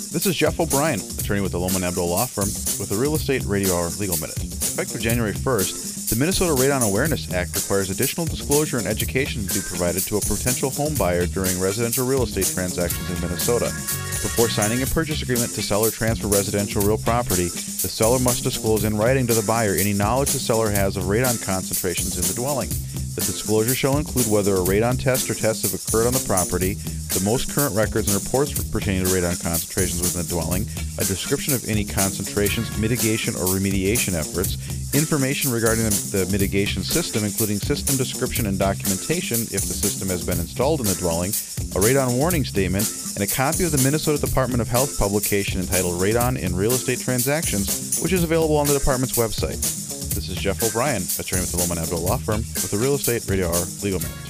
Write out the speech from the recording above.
This is Jeff O'Brien, attorney with the Lohman Abdul Law Firm, with the Real Estate Radio Hour Legal Minute. Effective January 1st, the Minnesota Radon Awareness Act requires additional disclosure and education to be provided to a potential home buyer during residential real estate transactions in Minnesota. Before signing a purchase agreement to sell or transfer residential real property, the seller must disclose in writing to the buyer any knowledge the seller has of radon concentrations in the dwelling. The disclosure shall include whether a radon test or tests have occurred on the property, the most current records and reports pertaining to radon concentrations within the dwelling, a description of any concentrations, mitigation or remediation efforts, information regarding the mitigation system, including system description and documentation if the system has been installed in the dwelling, a radon warning statement, and a copy of the Minnesota Department of Health publication entitled Radon in Real Estate Transactions, which is available on the department's website. This is Jeff O'Brien, attorney with the Lohman Abdul Law Firm, with the Real Estate Radio Hour Legal Minute.